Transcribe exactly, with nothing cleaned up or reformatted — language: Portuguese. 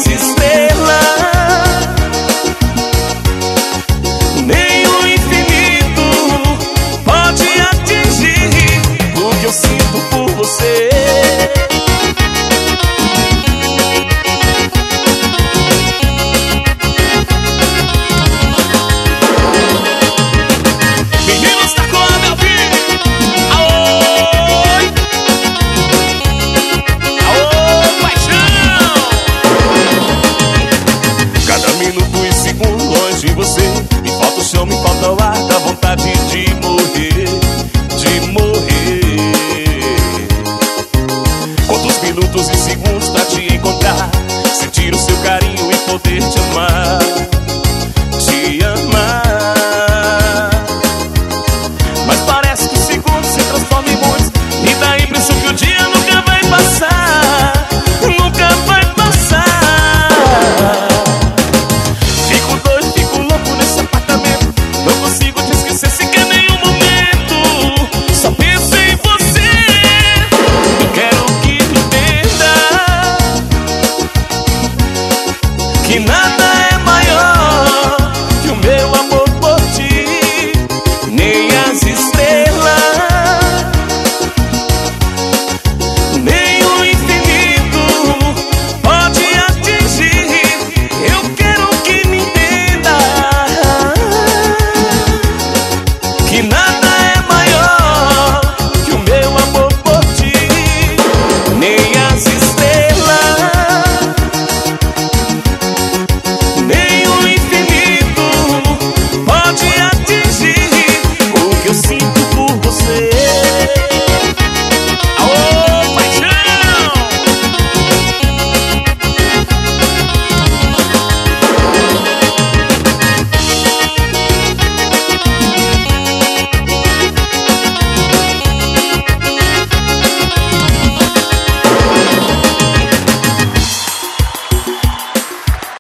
as estrelas, nem o infinito pode atingir o que eu sinto por você. Meninos da Coab ao vivo, aô, aô, paixão. Cada minuto e segundo longe de você, me falta o chão, me falta o ar, dá vontade de morrer, de morrer. Quantos minutos e segundos pra te encontrar, sentir o seu carinho e poder te amar, te amar. Mas parece que os segundos se transformam em muitos, me dá a impressão que o dia nunca vai passar, nunca vai passar. Fico doido, fico louco nesse apartamento, não consigo te esquecer sequer nenhum momento. Só penso em você, eu quero que me entenda que nada é maior que o meu amor por ti, nem as estrelas, nem o infinito pode atingir. Eu quero que me entenda que nada é maior que o meu amor por ti, nem as estrelas, nem o infinito pode atingir o que eu sinto por você.